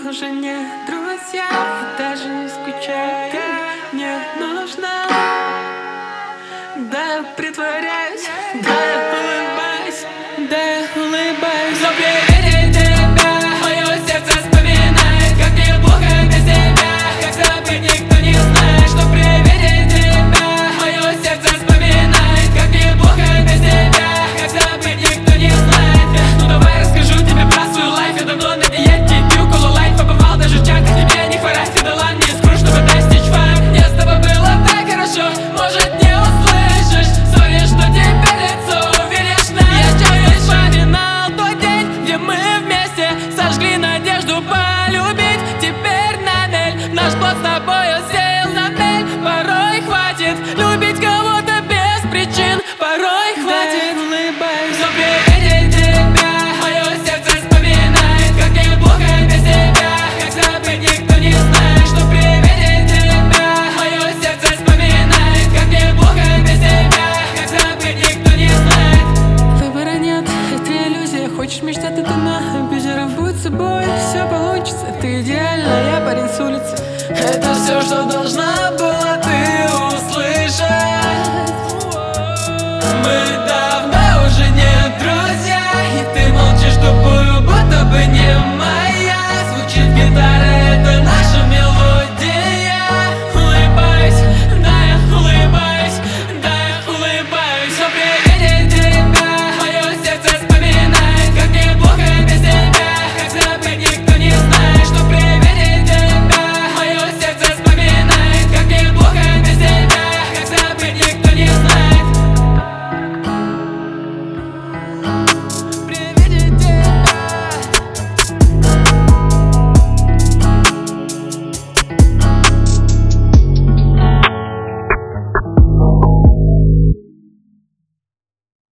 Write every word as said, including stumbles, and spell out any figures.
уже не друзья, и даже не скучаю, ты мне нужна. Да, я притворяюсь, да, я улыбаюсь, да, я улыбаюсь. Но при виде тебя мое сердце вспоминает, как мне плохо без тебя, как забыть никто не знает. Что при виде тебя мое сердце вспоминает, как мне плохо без тебя, как забыть никто не знает. Ну давай расскажу тебе про свою лайф. Я давно на диете, пью колу лайф, побывал даже в чатах, тебе не хватит, дала мне скру, чтобы достичь факт. Мне с тобой было так хорошо, может не услышишь. Сори, что теперь лицо увидишь нам. Я часто вспоминал тот день, где мы вместе сожгли надежду полюбить. Теперь на мель наш плод с тобою сеял на мель. Порой хватит любить кого-то без причин, порой хватит. Да, улыбаюсь. Но при виде тебя мое сердце вспоминает, как мне плохо без тебя, как забыть никто не знает. Что при виде тебя мое сердце вспоминает, как мне плохо без тебя, как забыть никто не знает. Выбора нет, это иллюзия. Хочешь мечтать, это на абьюзеров. Будь собой, все получится. Ты идеальна, я парень с улицы. Это все, что должна была.